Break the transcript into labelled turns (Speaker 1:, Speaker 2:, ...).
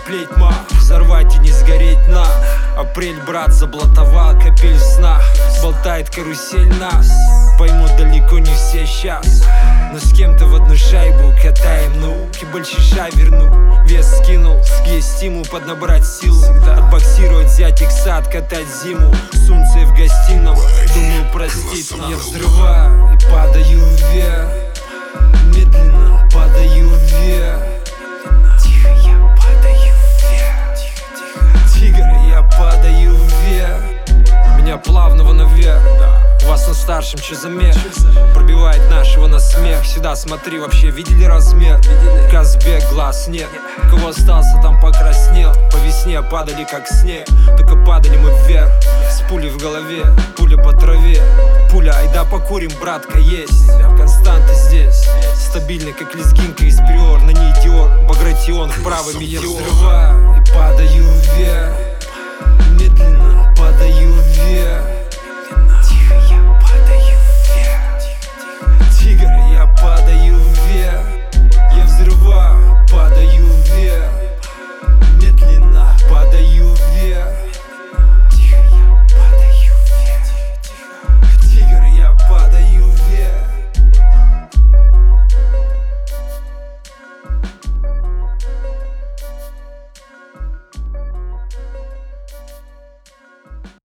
Speaker 1: сплеть, ма, взорвать и не сгореть на. Апрель, брат, заблатовал капель в снах. Болтает карусель нас, поймут далеко не все щас. Но с кем-то в одну шайбу катаем, ну, и большиша верну. Вес скинул, есть стимул поднабрать силу. Отбоксировать, взять икса, откатать зиму. Солнце в гостином, думаю, простит. Я взрываю и падаю вверх, медленно падаю вверх. Тихо, я падаю вверх. Тигр, я падаю вверх. Меня плавного наверх. У вас на старшем чё за мех? Пробивает нашего на смех. Сюда смотри, вообще видели размер? Казбек, глаз нет. У кого остался, там покраснел. По весне падали как снег, только падали мы вверх. С пулей в голове, пуля по траве. Пуля, айда покурим, братка, есть. Константа здесь, стабильный, как лезгинка из приор. На ней Диор, Багратион, вправо метеор. Я взрываю и падаю вверх, медленно падаю вверх.